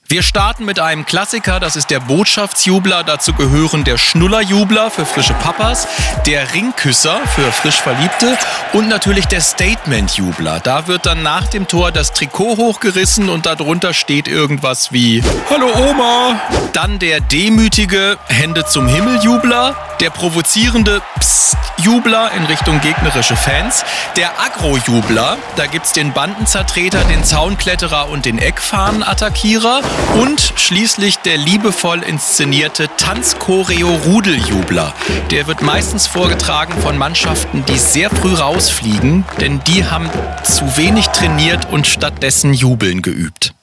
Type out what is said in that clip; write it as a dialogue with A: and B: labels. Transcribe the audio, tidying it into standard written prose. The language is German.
A: Wir starten mit einem Klassiker, das ist der Botschaftsjubler. Dazu gehören der Schnullerjubler für frische Papas, der Ringküsser für frisch Verliebte und natürlich der Statementjubler. Da wird dann nach dem Tor das Trikot hochgerissen und darunter steht irgendwas wie »Hallo Oma«. Dann der demütige Hände zum Himmel-Jubler, der provozierende Psst-Jubler in Richtung gegnerische Fans, der Agro-Jubler, da gibt's den Bandenzertreter, den Zaunkletterer und den Eckfahnen-Attackierer und schließlich der liebevoll inszenierte Tanzchoreo-Rudeljubler. Der wird meistens vorgetragen von Mannschaften, die sehr früh rausfliegen, denn die haben zu wenig trainiert und stattdessen Jubeln geübt.